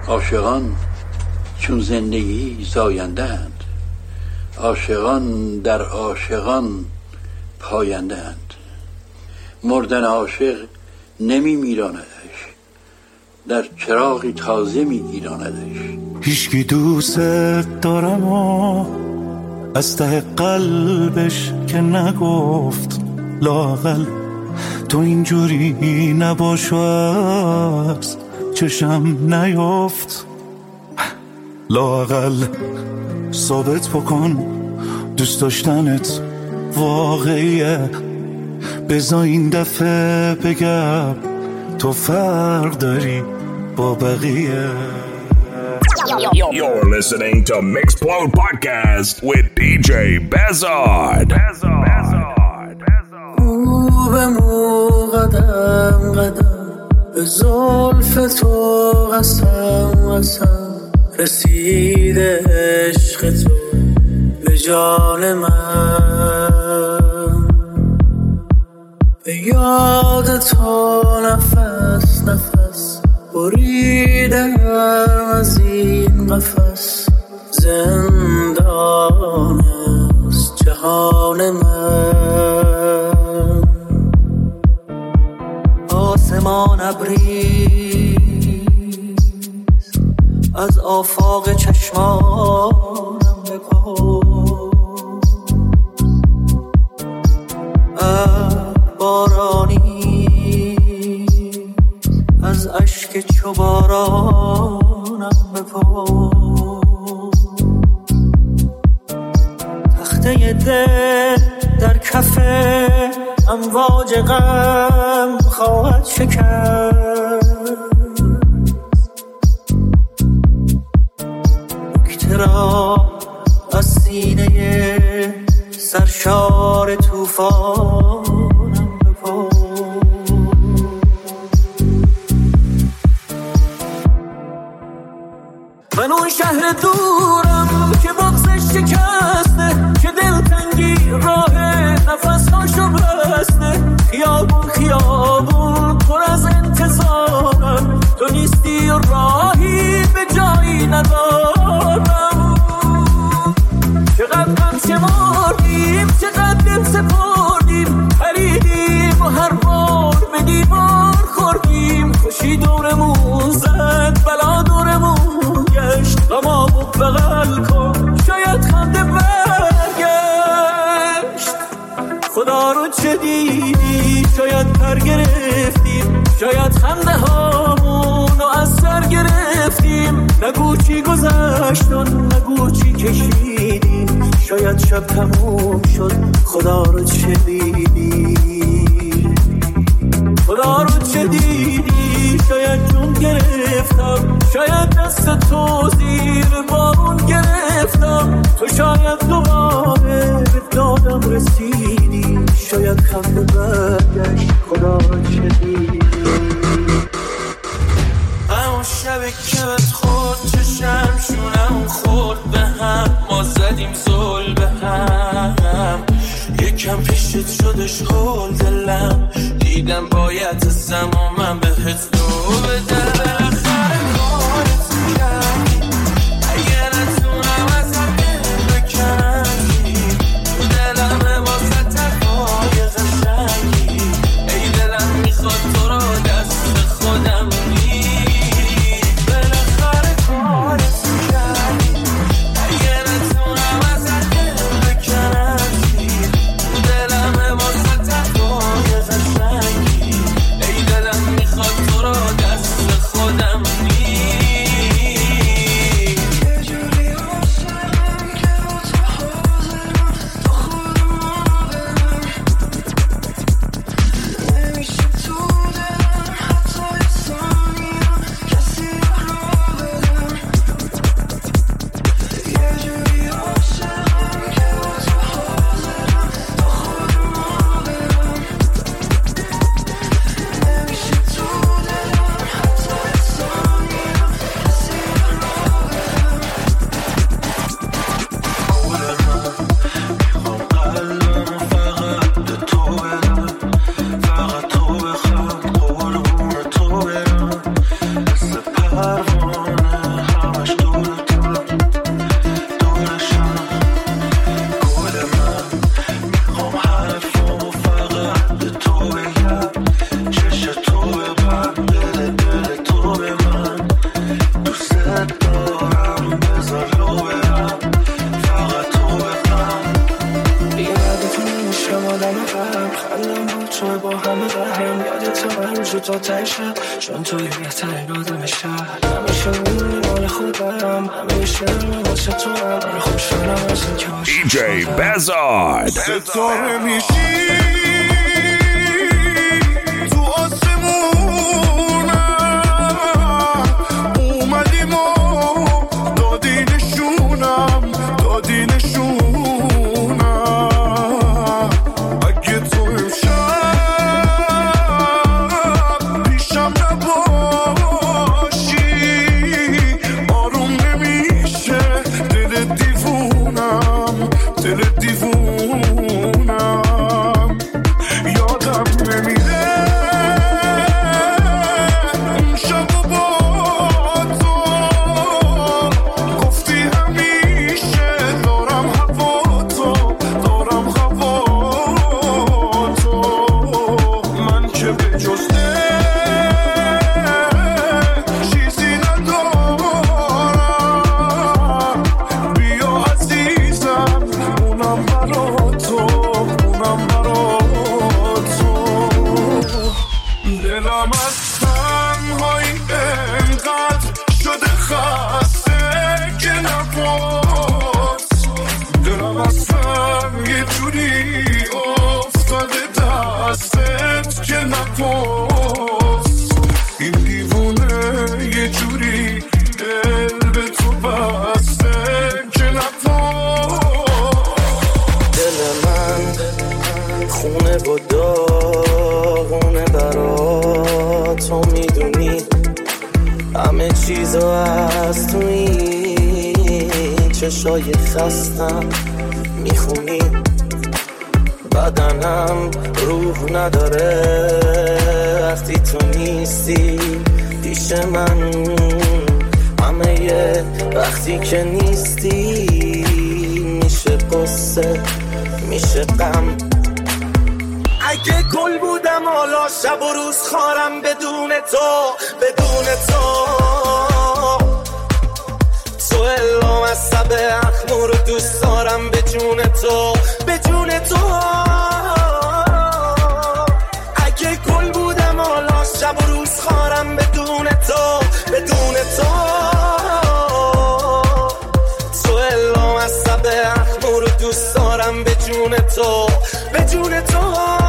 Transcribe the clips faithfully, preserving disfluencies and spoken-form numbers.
عاشقان چون زندگی زاینده‌اند، عاشقان در عاشقان پاینده‌اند. مردن عاشق نمی میراندش، در چراغی تازه می گیراندش. هیچکی دوست دارم و از ته قلبش که نگفت، لااقل تو اینجوری نباش و از چشم نیفت. لااقل ثابت بکن دوست داشتنت واقعیه، بذار این دفعه بگم تو فرق داری با بقیه. You're listening to Mixplode Podcast with دی جی Bezard. او به مو قدم قدم به زلف تو قسم قسم، رسیده عشق تو به جان من. به یاد تو نفس نفس بریدم از این قفس، زندان است جهان من. آسمان ابریز از آفاق چشمانم بپا، بارانی از اشک چو بارانم بپا. تخته دل در کف امواج غم خواهد شکست، نکته را از سینه سرشار توفانم بپا. من اون شهر دورم که بغضش شکسته، که دلتنگی راه نفسهاشو بسته. خیابون خیابون پر از انتظارم، تو نیستی و راهی به جایی ندارم. چقدر غم شمردیم، چقدر دل سپردیم، پریدیم و هر بار به دیوار خوردیم. خوشی دورمون زد، بلا دورمون گشت، غمامو بغل کن شاید خنده برگشت. خدا رو چه دیدی؟ شاید پر گرفتیم، شاید خنده هامونو از سر گرفتیم. نگو چی گذشت و نگو چی کشیدیم، شاید شب تموم شد. خدا رو چه دیدی؟ خدا رو چه دیدی؟ شاید جون گرفتم، شاید دست تو زیر بارون گرفتم. تو شاید دوباره به دادم رسیدی، شاید خنده برگشت. خدا رو چه دیدی؟ همون شبه که بهت خورد چشم شونم خورد به هم، ما زدیم زل به هم. یکم پیشت شدش هول دلم، دیدم باید ازم و من بهت دو بدم. بالاخره کارت کردی، اگه نتونم از هم دل بکنی، تو دلمه واسه تقای قشنگی. ای دلم میخواد تو رو دست خودم میری. بالاخره کارت کردی، اگه نتونم از هم دل بکنی، تو دلمه واسه تقای قشنگی. ای دلم میخواد تو رو دست خودم تو تشم چون توی بهترین آدم شهر همیشه میدونی مال خودم همیشه واسه تو هم خوشحالم از این که دی جی Bezard ستاره میشی تو آسمونم اومدیم و دادی نشونم دادی نشونم اگه تو امشب پیشم نباشی آروم نمیشه دل دیوونم دل دیوونم یادم نمیره اون شب و با تو گفتی همیشه دارم هوا تو دارم هوا تو من که به جز چیزی ندارم بیا عزیزم اونم برا تو اونم برا تو دلم از تنهایی انقدر شده خسته که نپاس دلم از هم یه جوری افتاده دستت که نپاس این دیوونه یه جوری دل به تو بسته که نپاس دل من خونه و داغونه برا تو میدونی همه چیزو از تو این چشای خستم میخونی بدنم روح نداره وقتی تو نیستی پیش من همه یه وقتی که نیستی میشه قصه میشه غم اگه گل بودم حالا شب و روز خارم بدون تو بدون تو تو الام از سب اخمو رو دوست دارم به جون تو به جون تو اگه گل بودم حالا شب و روز خارم بدون تو بدون تو تو الام از سب اخمو رو دوست دارم به جون تو به جون تو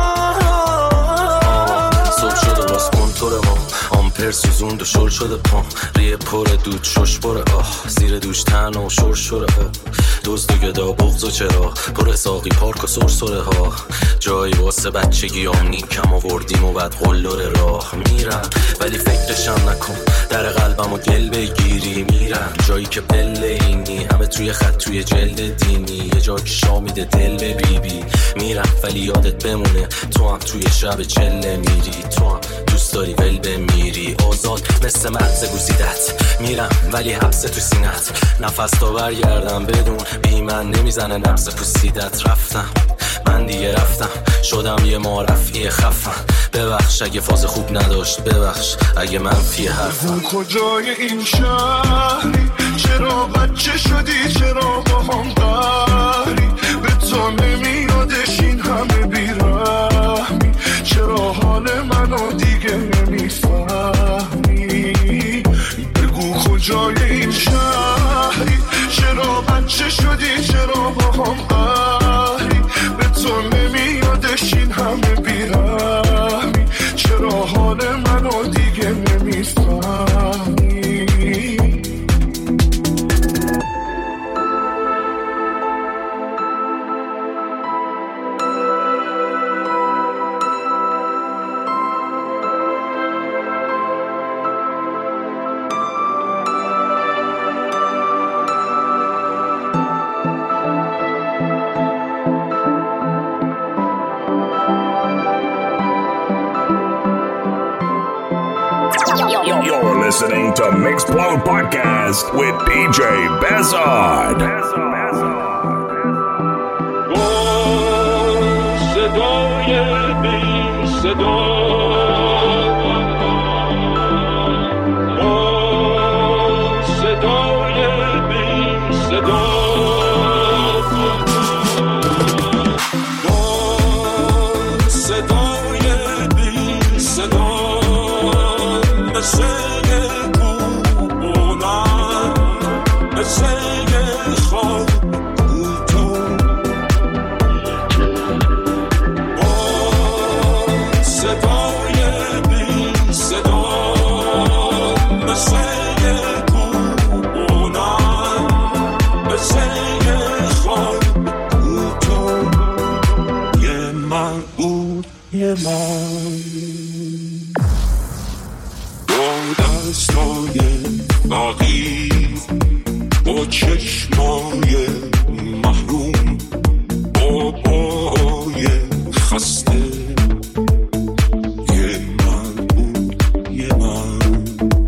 صبح شده راست کنتور ما آمپر سوزوند و شل شده پام ریه پر دود شش بره آه زیر دوش تن و شور شوره آه دوست و گدا بغض و چرا پر ساقی پارک و سرسره ها جایی واسه بچگی آمنی کم آوردیم و بعد قلور راه میرم ولی فکرشم نکن در قلبم و گل بگیری میرم جایی که پله اینی همه توی خط توی جلد دینی یه جا که شامیده دل به بی بی میرم ولی یادت بمونه تو هم توی شب چله میری تو هم دوست داری ول بمیری آزاد مثل مغز گوزیدت میرم ولی حبس تو سینت نفس تا برگردم بدون بی من نمیزنه نفس پوسیدت رفتم من دیگه رفتم شدم یه معرفی خفم ببخش اگه فاز خوب نداشت ببخش اگه منفی حرفم کجای این شهری چرا بچه شدی چرا با هم قهری به تو نمیادش این همه بیرحمی چرا حال منو دیگه نمیفهمی بگو کجای این شهری چرا بچه شدی چرا با هم قهری به تو نمیادش این همه بیرحمی چرا حال منو دیگه نمیفهمی You're listening to Mixplode Podcast with دی جی Bezard. صدای بی صدا صدای بی صدا صدای بی صدا من با دستای باقی با چشمای محروم با پای خسته یه من بود یه من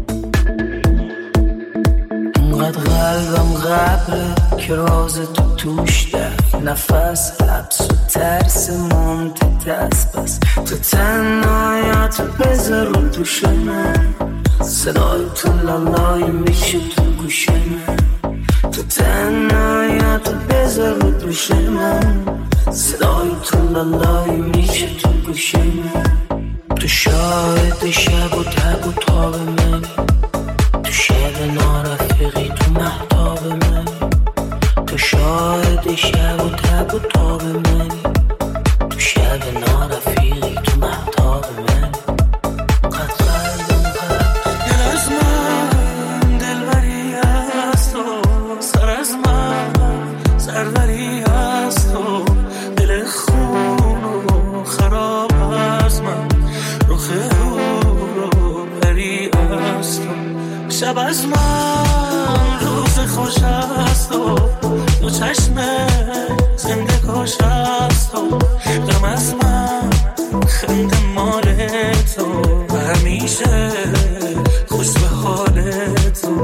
انقدر قلبم قبره که راز تو توش دفت نفس حبس و ترس ممت دست بس تو تنهایت بذار رو دوش من صدای تو لالای میشه تو گوش من تو تنهایت بذار رو دوش من صدای تو لالای میشه تو گوش من تو شاهد شب و تب و تاب من تو شب نارفیقی تو محتاب من تو شاهد شب و تب و تاب من تو شب نارفیقی تو محتاب من قد قلبم قلب دل از من دلبری هست و سر از من سروری هست و دل خون و خراب از من رخ رو پری هست و شب از من روز خوش هست و دو چشمه زنده کاش هست و غم از من خنده مال تو همیشه خوش به حال تو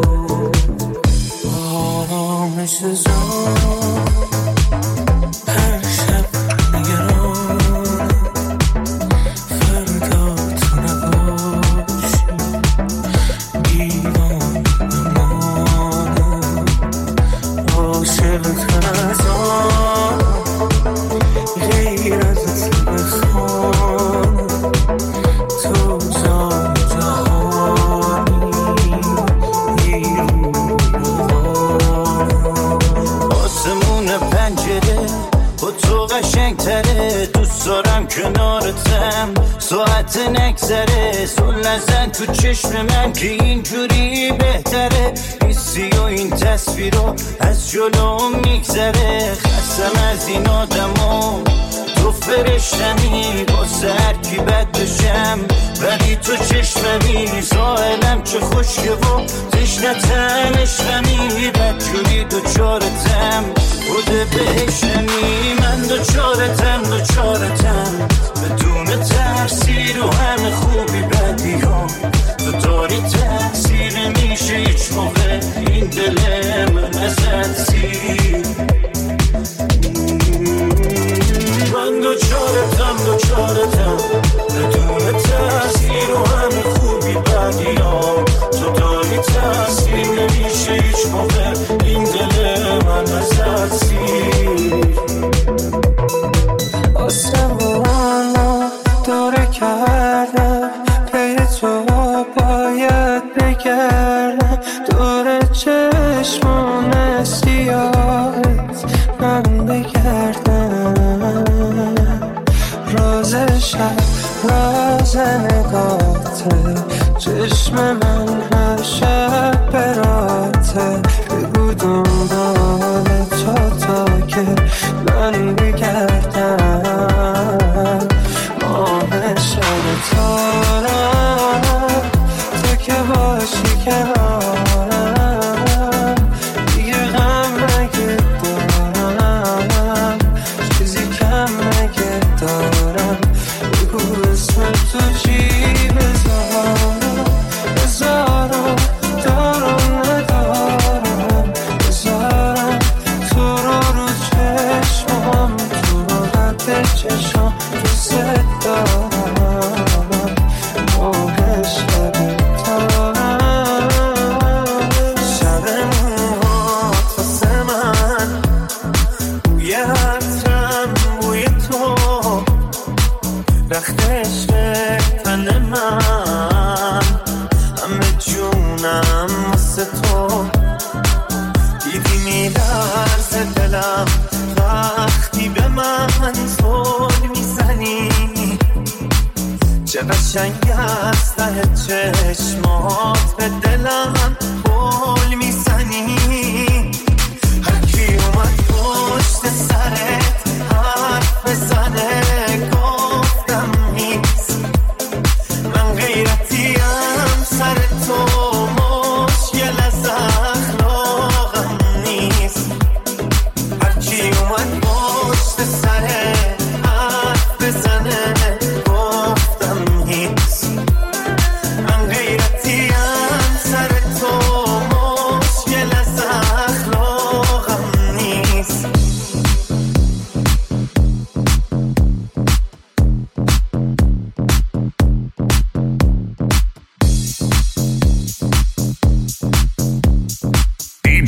آرامش زمان هر شب نگرانم فردا تو نباشی دیوان بمانم عاشق تنزان غیر از تو بخوانم تو جان جهانی بیرون روانم آسمون پنجره با تو قشنگ تره دوست دارم کنارتم ساعت نگذره سل نزن تو چشم من که اینجوری بهتره حسی و این تصویرو از جلو میگذره خستم از این آدمو تو فرشتمی با سر کی بد بشم ولی تو چشممی ساحلم چه خوشگه و تشنتم عشقمی بدجوری دو چارتم بوده بهشمی من دو چارتم دو چارتم بدون ترسی رو همه خوبی بدی ها تو داری تحصیل میشه هیچ موقع این دل من ازت سیر من دو چارتم دو چارتم بدون تحصیل رو همه خوبی بدی ها تو داری تحصیل نمیشه هیچ موقع این دل من ازت سیر آسمانو دوره کردم پی تو باید بگردم دور چشمون سیاهت من بگردم راز شب راز نگاته چشم من هر شب براته بگو دنبال تو تا که من بگردم ماه شب تارم تو که باشی کنارم دیگه غم نگه دارم چیزی کم نگه دارم بگو اسم تو چی بذارم بذارم دارم ندارم بذارم تو رو رو چشمم تو رو قد چشم دوست دارم موقع شب تارم شب موهات واسه من بوی عطرم بوی تو رخت عشق تن من همه جونم واسه تو دیدی میلرزه دلم وقتی به من زل میزنی چه قشنگ است ته چشمات به دلم بول میزنی هر کی اومد پشت سرت حرف بزنه گفتم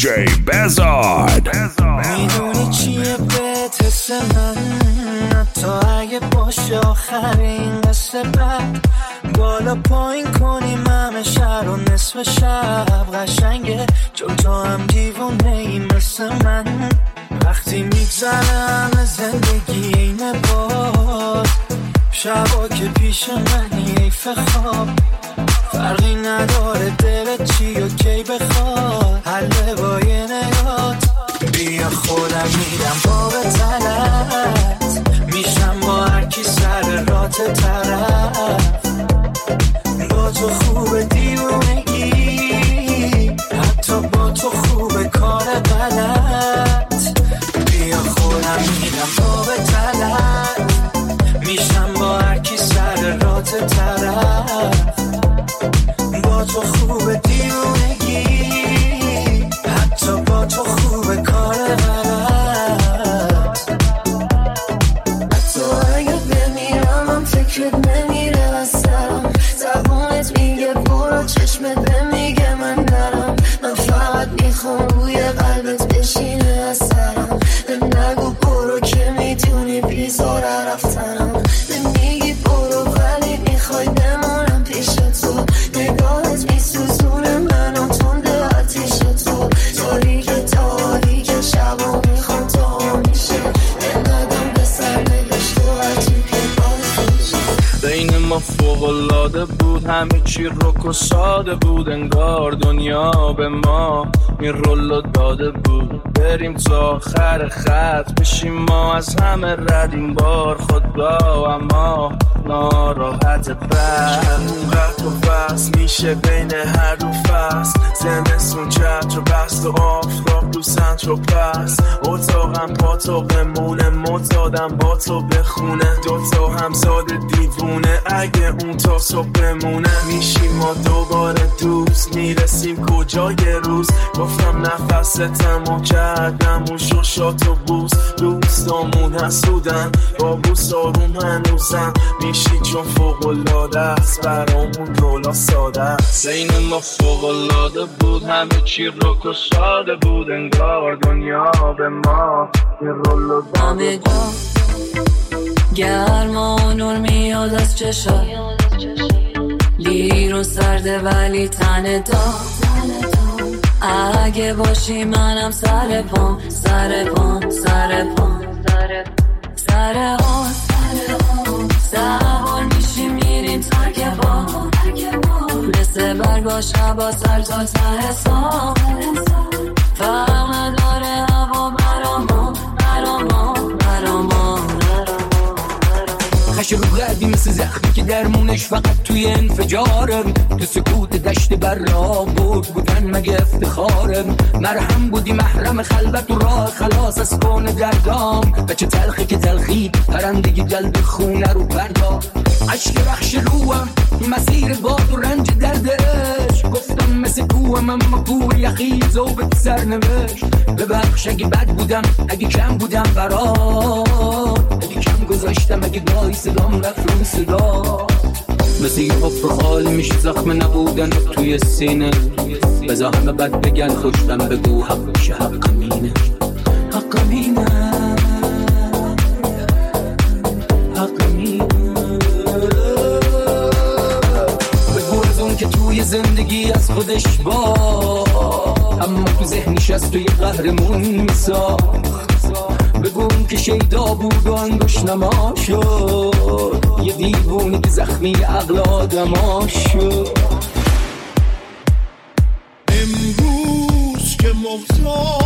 جی Bezard. میدونی چیه بهت حس من، حتی اگه باشه آخرین قصه بد، بالا پایین کنیم همه شهر و نصف شب قشنگه، چون تو هم دیوونه ای مثل من. وقتی میگذرم زندگی اینه باز، شبا که پیش منی حیف خواب، فرقی نداره دلت چی و کی بخواد، حله با یه نگات. بیا خودم میدم با به تلت، میشم با هرکی سر رات طرف، با تو خوب دیوونگی، حتی با تو خوب کار غلط. بیا خودم میدم با به تلت، میشم با هرکی سر رات طرف، با تو خوب دیوونگی، حتی با تو خوب کار غلط. حتی اگه بمیرم هم فکرت نمیره از سرم، زبانت میگه برو، چشمت بمیگه من نرم، من فقط میخوام روی قلبت بشینه از سرم. به نگو برو که میتونی بیزاره رفتنم، به میگی برو ولی میخوای بمونم پیش تو، نگاهت میسوزونه منو تنده آتیش تو، تاریک تاریک شبا میخوام تا میشه، نقدم به سر نگشت و هرچی که باشه. بین ما فوق‌العاده بود، همه چی رک و ساده بود، انگار دنیا به ما میرولو داده بود. بریم تا آخر خط بشیم ما از همه رد، این بار خدا اما ناراحت بر اونقدر و بس میشه بین هر دو فصل، زمستون چتر و بست و آفتاب تو سنتر و پس، اتاقم با تو بمونه، معتادم با تو بخونه، دوتا همزاد دیوونه، اگه اون تا صبح بمونه، میشیم ما دوباره دوست، میرسیم کجا یه روز، گفتم نفستم و کردم اون شوشات و بوس، دوستامون حسودن با بوس آروم هنوزم، میشی چون فوق‌العاده است برامون رولا ساده است. بین ما فوق‌العاده بود، همه چی رک و ساده بود، انگار دنیا به ما یه رولو داده بود. گرما و نور میاد از چشا، لیرون سرده ولی تن داغ، اگه باشی منم سر پام سر پام سر پام سر آن سوار میشی میریم ترک با، مثل برگا شبا سر تا ته سام، فرق نداره هوا برامون برامون برامون. خش رو قدی مثل زخمی که درمونش فقط توی انفجارم، تو سکوت دشت بر راه بود بودن مگه افتخارم، مرهم بودی محرم خلوت و راه خلاص از کون دردام، بچه تلخی که تلخی پرندگی جلد خونه رو پردا، عشق رخش روم مسیر باد و رنج دردش، گفتم مثل کوهم اما کوه یخیز و به سر نوشت، ببخش اگه بد بودم اگه کم بودم برات، اگه کم گذاشتم اگه گاهی صدام رفت رو صدا، مثل یه حفر خالی میشه زخم نبودن توی سینه، بذار همه بد بگن خوشتم بگو حق میشه حق مینه، حق مینه حق مینه. بگو از اون که توی زندگی از خودش با، اما تو ذهنش از توی قهرمون میساخت، بگو اون که شیدا بود و انگوش نما شد، یه دیوونی که زخمی عقل آدما شد. امروز که محتاج